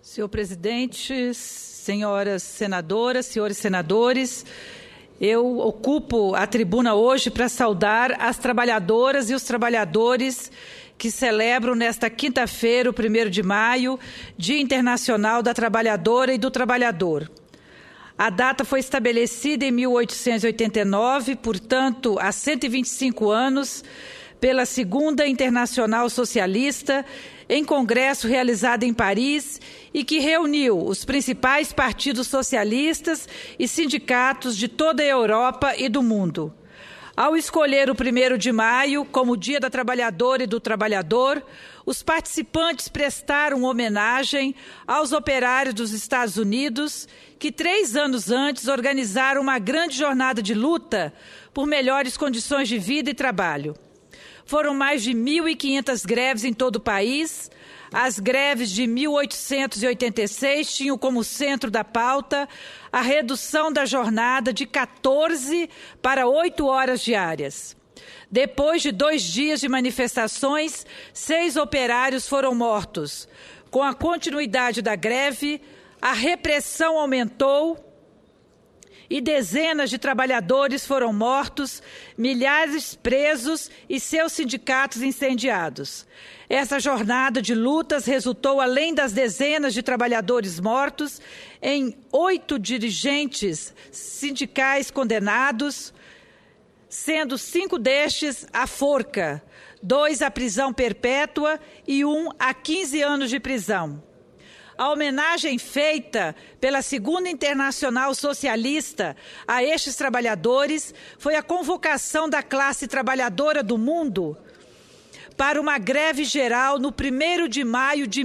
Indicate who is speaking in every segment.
Speaker 1: Senhor presidente, senhoras senadoras, senhores senadores, eu ocupo a tribuna hoje para saudar as trabalhadoras e os trabalhadores que celebram nesta quinta-feira, o 1º de maio, Dia Internacional da Trabalhadora e do Trabalhador. A data foi estabelecida em 1889, portanto, há 125 anos, pela Segunda Internacional Socialista, em congresso realizado em Paris e que reuniu os principais partidos socialistas e sindicatos de toda a Europa e do mundo. Ao escolher o 1º de maio como Dia da Trabalhadora e do Trabalhador, os participantes prestaram homenagem aos operários dos Estados Unidos que 3 anos antes organizaram uma grande jornada de luta por melhores condições de vida e trabalho. Foram mais de 1.500 greves em todo o país. As greves de 1886 tinham como centro da pauta a redução da jornada de 14 para 8 horas diárias. Depois de 2 dias de manifestações, 6 operários foram mortos. Com a continuidade da greve, a repressão aumentou e dezenas de trabalhadores foram mortos, milhares presos e seus sindicatos incendiados. Essa jornada de lutas resultou, além das dezenas de trabalhadores mortos, em 8 dirigentes sindicais condenados, sendo 5 destes à forca, 2 à prisão perpétua e 1 a 15 anos de prisão. A homenagem feita pela Segunda Internacional Socialista a estes trabalhadores foi a convocação da classe trabalhadora do mundo para uma greve geral no 1º de maio de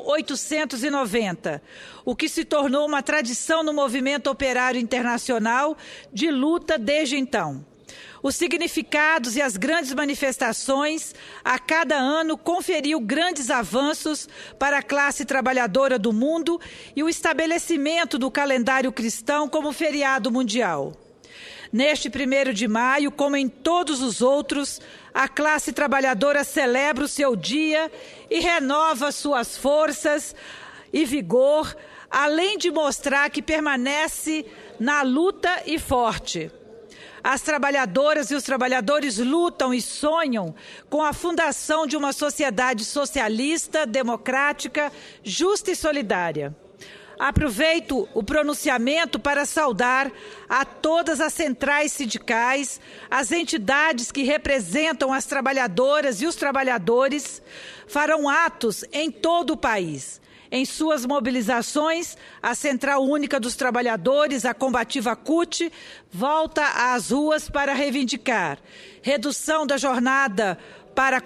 Speaker 1: 1890, o que se tornou uma tradição no movimento operário internacional de luta desde então. Os significados e as grandes manifestações a cada ano conferiu grandes avanços para a classe trabalhadora do mundo e o estabelecimento do calendário cristão como feriado mundial. Neste 1º de maio, como em todos os outros, a classe trabalhadora celebra o seu dia e renova suas forças e vigor, além de mostrar que permanece na luta e forte. As trabalhadoras e os trabalhadores lutam e sonham com a fundação de uma sociedade socialista, democrática, justa e solidária. Aproveito o pronunciamento para saudar a todas as centrais sindicais, as entidades que representam as trabalhadoras e os trabalhadores, farão atos em todo o país. Em suas mobilizações, a Central Única dos Trabalhadores, a combativa CUT, volta às ruas para reivindicar redução da jornada para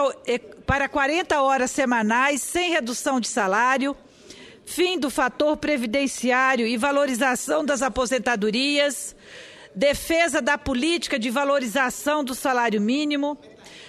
Speaker 1: 40 horas semanais, sem redução de salário, fim do fator previdenciário e valorização das aposentadorias, defesa da política de valorização do salário mínimo,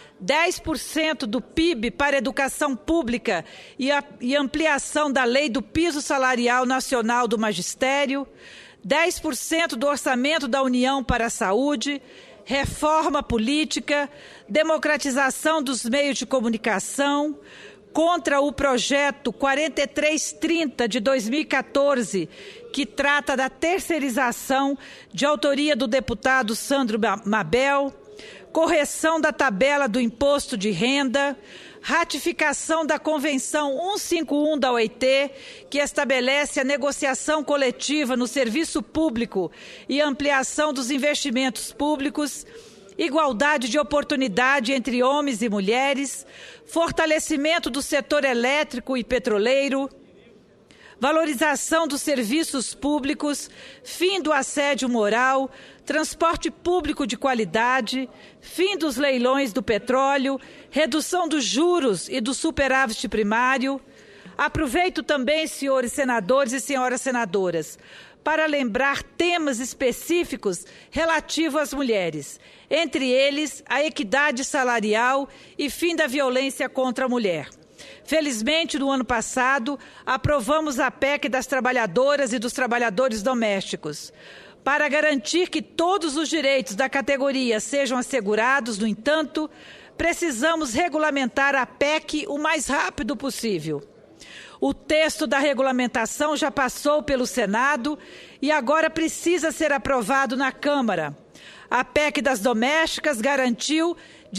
Speaker 1: 10% do PIB para educação pública e ampliação da lei do piso salarial nacional do magistério, 10% do orçamento da União para a saúde, reforma política, democratização dos meios de comunicação, contra o projeto 4330 de 2014, que trata da terceirização de autoria do deputado Sandro Mabel, correção da tabela do imposto de renda, ratificação da Convenção 151 da OIT, que estabelece a negociação coletiva no serviço público e ampliação dos investimentos públicos, igualdade de oportunidade entre homens e mulheres, fortalecimento do setor elétrico e petroleiro, valorização dos serviços públicos, fim do assédio moral, transporte público de qualidade, fim dos leilões do petróleo, redução dos juros e do superávit primário. Aproveito também, senhores senadores e senhoras senadoras, para lembrar temas específicos relativos às mulheres, entre eles a equidade salarial e fim da violência contra a mulher. Felizmente, no ano passado, aprovamos a PEC das trabalhadoras e dos trabalhadores domésticos. Para garantir que todos os direitos da categoria sejam assegurados, no entanto, precisamos regulamentar a PEC o mais rápido possível. O texto da regulamentação já passou pelo Senado e agora precisa ser aprovado na Câmara. A PEC das domésticas garantiu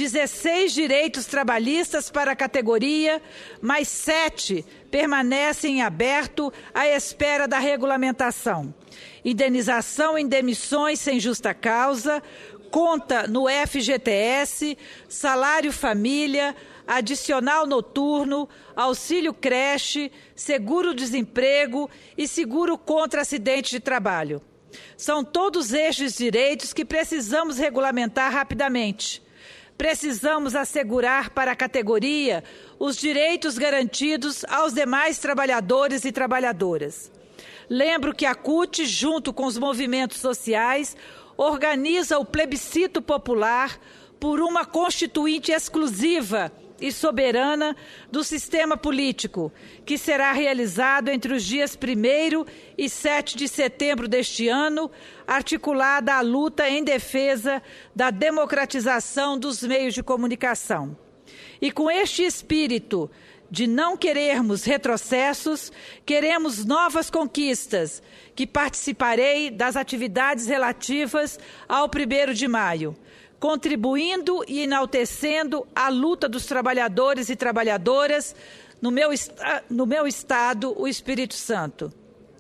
Speaker 1: 16 direitos trabalhistas para a categoria, mas 7 permanecem em aberto à espera da regulamentação. Indenização em demissões sem justa causa, conta no FGTS, salário família, adicional noturno, auxílio creche, seguro-desemprego e seguro contra acidente de trabalho. São todos estes direitos que precisamos regulamentar rapidamente. Precisamos assegurar para a categoria os direitos garantidos aos demais trabalhadores e trabalhadoras. Lembro que a CUT, junto com os movimentos sociais, organiza o plebiscito popular por uma constituinte exclusiva e soberana do sistema político, que será realizado entre os dias 1º e 7 de setembro deste ano, articulada a luta em defesa da democratização dos meios de comunicação. E com este espírito de não querermos retrocessos, queremos novas conquistas, que participarei das atividades relativas ao 1º de maio, contribuindo e enaltecendo a luta dos trabalhadores e trabalhadoras no meu estado, o Espírito Santo.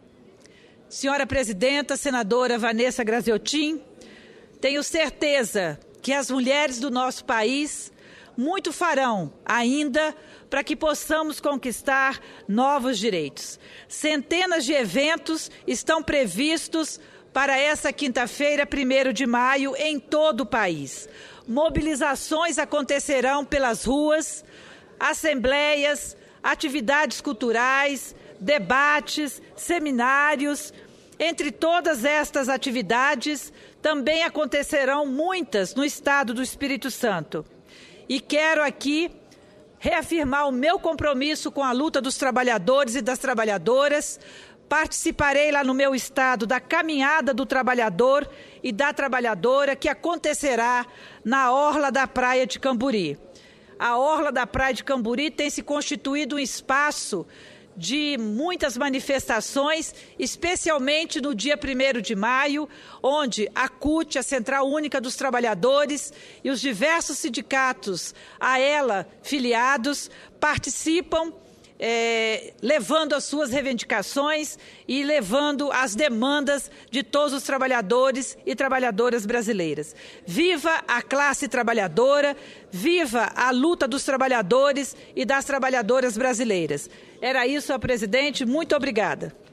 Speaker 1: Senhora Presidenta, senadora Vanessa Graziotin, tenho certeza que as mulheres do nosso país muito farão ainda para que possamos conquistar novos direitos. Centenas de eventos estão previstos para essa quinta-feira, 1º de maio, em todo o país. Mobilizações acontecerão pelas ruas, assembleias, atividades culturais, debates, seminários. Entre todas estas atividades, também acontecerão muitas no estado do Espírito Santo. E quero aqui reafirmar o meu compromisso com a luta dos trabalhadores e das trabalhadoras. Participarei lá no meu estado da caminhada do trabalhador e da trabalhadora que acontecerá na Orla da Praia de Camburi. A Orla da Praia de Camburi tem se constituído um espaço de muitas manifestações, especialmente no dia 1º de maio, onde a CUT, a Central Única dos Trabalhadores, e os diversos sindicatos a ela filiados participam, levando as suas reivindicações e levando as demandas de todos os trabalhadores e trabalhadoras brasileiras. Viva a classe trabalhadora, viva a luta dos trabalhadores e das trabalhadoras brasileiras. Era isso, senhor presidente. Muito obrigada.